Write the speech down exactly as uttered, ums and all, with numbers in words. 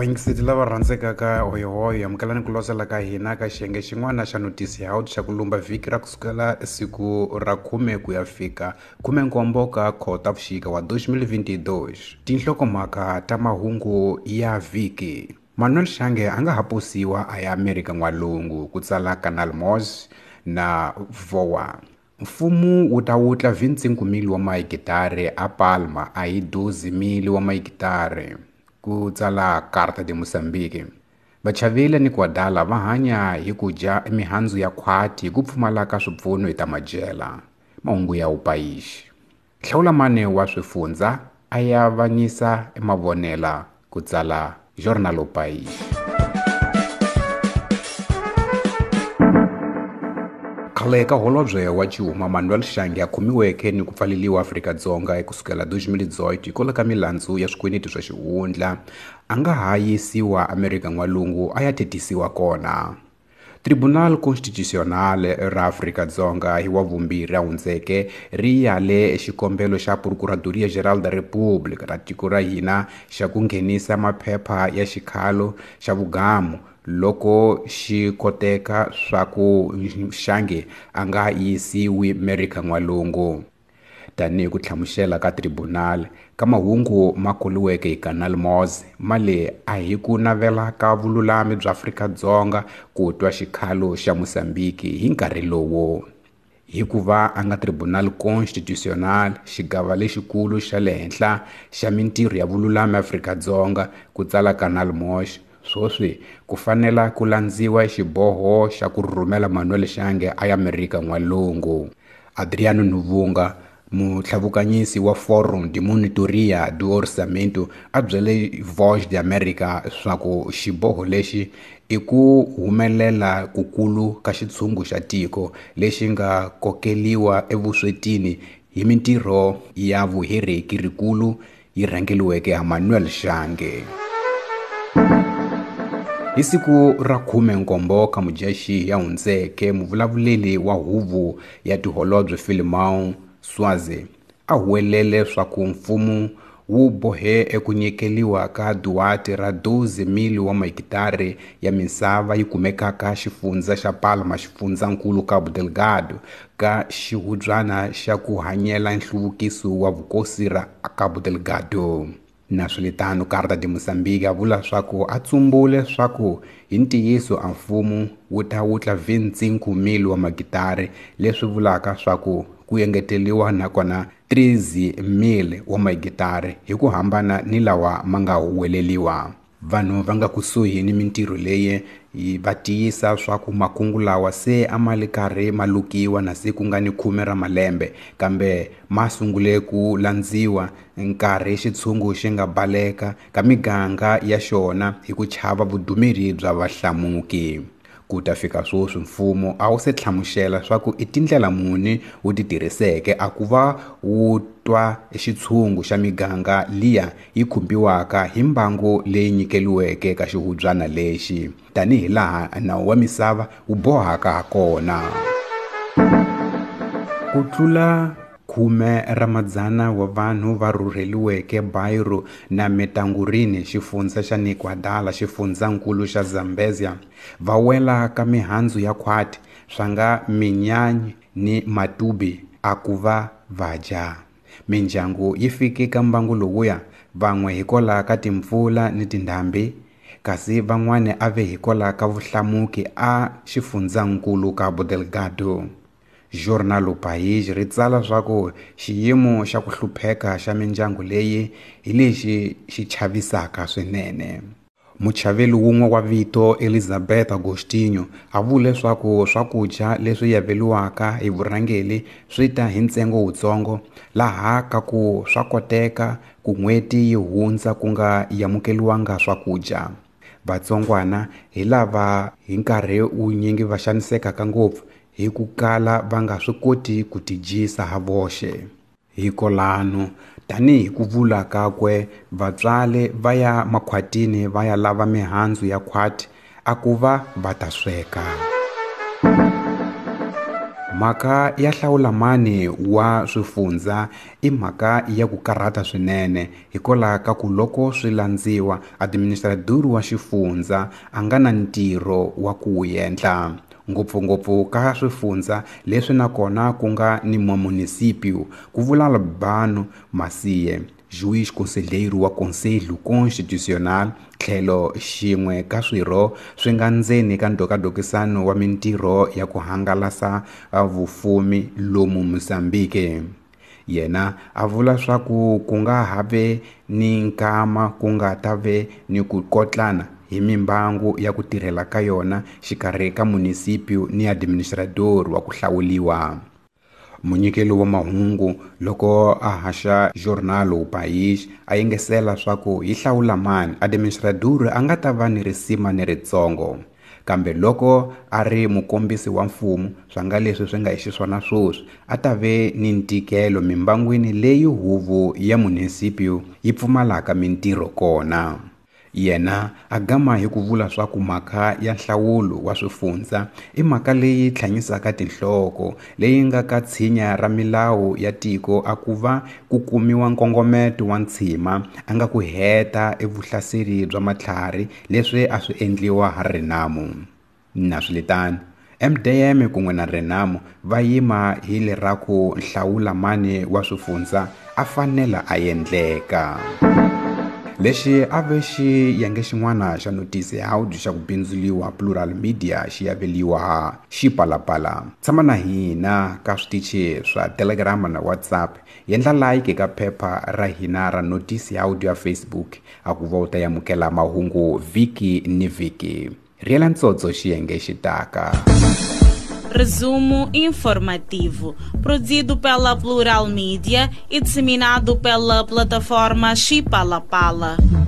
vatlangiseti lava rhandzekaka hoyohoyo amukelani ku losela ka hina ka xiyenge xin'wana xa notisi ya out xa ku lumba vhiki ra kusukela siku ra khume ku ya fika khume nkombo ka khotavuxika wa dois mil e vinte e dois. Tinhlokomhaka ta mahungu ya vhiki. Manuel Shange a nga ha posiwa a ya Amerika N'walungu ku tsala Canal Moss na Vowa. Mfumo wu ta wutla vintsingu mili wa mahekitare a Palma a hi doze mili wa mahekitare ku tsala Carta de Moçambique. Vachavile ni Kwadala va hanya hi ku dya mihandzu ya khwati hi ku pfumala ka swipfuno hi ta madyela. Mahungu ya upayixi. Hlawulamane wa swifundza a ya vanyisa mavonela ku tsala Jornal Upayixi. Khale ka holobye wa Cuma Manuel Shange a khomiweke ni ku pfaleliwa Afrika-Dzonga hi kusukela dois mil e dezoito hikwalaho ka milandzu ya swikweleti swa xihundla a nga ha yisiwa Amerika N'walungu a ya thetisiwa kona. Tribunal Constitutional ra Afrika-Dzonga hi wa vumbirhi a hundzeke ri yale xikombelo xa Procuradoria General da República ra tiko ra hina xa ku nghenisa maphepha ya xikhalo xa vugamu loko xi koteka swa ku Shange a nga yisiwi Amerika N'walungu. Tanihi ku tlhamuxela ka tribunal ka mahungu ma koliweke hi Canal Moss male a hi ku navela ka vululami bya Afrika-Dzonga ku twa xikhalo xa Moçambique hi nkarhi lowo. Hikuva a nga Tribunal Constitutional xigava lexikulu xa le henhla xa mintirho ya vululami Afrika-Dzonga ku tsala Canal Moss swoswi ku fanela ku landziwa xiboho xa ku rhumela Manuel Shange a ya Amerika N'walungu. Adriano Nuvunga mutlhavukanyisi wa Forum de Monitoria do Orçamento a byele Voz de America swa ku xiboho lexi i ku humelela kukulu ka xitshungu xa tiko lexi nga kokeliwa evuswetini hi mintirho ya vuhereki rikulu yi rhangeliweke ha Manuel Shange. Hi siku ra khume nkombo ka Mudyaxihi ya hundzeke muvulavuleli wa huvo ya tiholobye Filimão Swazi a huwelele swa ku mfumo wu bohe eku nyikeliwa ka duwati ra doze mili wa mahekitare ya misava yi kumekaka xifundza xa Palma xifundzankulu Cabo Delgado ka xihubyana xa ku hanyela nhluvukiso wa vukosi ra Cabo Delgado. Na swilitano Carta de Moçambique a vula swa ku a tsumbule swa ku hi ntiyiso a mfumo wu ta wutla vintsingu mili wa mahekitare leswi vulaka swa ku ku engeteliwa nakona treze mili wa mahekitare hi ku hambana ni lawa ma nga huweleliwa. Vanhu va nga kusuhi ni mintirho leyi va tiyisa swa ku makungu lawa se a ma li karhi ma lukiwa na se ku nga ni khume ra malembe kambe ma sungule ku landziwa nkarhi xitshungu xi nga baleka ka miganga ya xona hi ku chava vudumeri bya vahlamuki. Ku ta fika swoswi mfumo a wu se tlhamuxela swa ku i tindlela muni wu ti tirhiseke a ku va wu twa xitshungu xa miganga liya yi khumbiwaka hi mbangu leyi nyikeliweke ka xihubyana lexi tanihi laha nawu wa misava wu bohaka ha kona. Ku tlula khume ra madzana wa vanhu va rhurheliweke Bairro na Metangurini xifundza xa Nikwadala xifundzankulu xa Zambezia va wela ka mihandzu ya khwati swa nga Minyanyi ni Matubi a ku va vadya. Mindyangu yi fike ka mbangu lowuya van'we hikola ka timpfula ni tindhambi kasi van'wana a ve hikola ka vuhlamuki a xifundzankulu Cabo Delgado. Jornal Upayixi ri tsala swa ku xiyimo xa ku hlupheka xa mindyangu leyi hi lexi xi chavisaka swinene. Muchaveli wun'we wa vito Elizabeth Agostinho a vule leswaku swakudya leswi yaveliwaka hi vurhangeli swi ta hi ntsengo wutsongo laha ka ku swa koteka ku n'hweti yi hundza ku nga yamukeliwanga swakudya. Vatsongwana hi lava hi nkarhi wunyingi va xanisekaka ngopfu hi ku kala va nga swi koti ku tidyisa ha voxe. Hikolano tanihi ku vula kakwe vatswale va ya makhwatini va ya lava mihandzu ya khwati a ku va va ta sweka. mhaka ya hlawulamani wa swifundza i mhaka ya ku karhata swinene hikokwalaho ka ku loko swi landziwa administrador wa xifundza a nga na ntirho wa ku wu endla ngopfungopfu ka swifundza leswi nakona ku nga ni município ku vula Albano Masiye, juiz conselheiro wa Conselho Constitucional, tlhelo xin'we ka swirho swi nga ndzeni ka ndokadokisano wa mintirho ya ku hangalasa vufumi lomu Mozambique. Yena a vula swa ku ku nga have ni nkama ku nga ta ve ni ku kotlana hi mimbangu ya ku tirhela ka yona xikarhi ka município ni administrador wa ku hlawuliwa. Munyikeli wa mahungu loko a haxa jornal O País a yingisela swa ku hi hlawulamani administrador a nga ta va ni risima ni ritsongo, kambe loko a ri mukombisi wa mfumo swa nga leswi swi nga hi xiswona swoswi a ta ve ni ntikelo mimbangwini leyi huvo ya município yi pfumalaka mintirho kona. Yena a gama hi ku vula swa ku mhaka ya nhlawulo wa swifundza i mhaka leyi tlhanyisaka tinhloko leyi nga ka tshinya ra milawu ya tiko a ku va ku kumiwa nkongometo wa ntshima a nga ku heta evuhlaseri bya matlhari leswi a swi endliwa ha Renamo. Na swilitani M D M kun'we na Renamo va yima hi le ra ku nhlawulamani wa swifundza a fanela a endleka. Lexi a ve xi yenge xin'wana xa notisi ya audio xa ku bindzuriwa Plural Media xi yaveliwa Xipalapala. Tshama na hina ka switichi swa Telegram na WhatsApp, endla like ka phepha ra hina ra notisi ya audio ya Facebook a ku va u ta yamukela mahungu vhiki ni vhiki. Riela ntsotso xiyenge xitaka. Resumo informativo, produzido pela Plural Media e disseminado pela plataforma Xipalapala.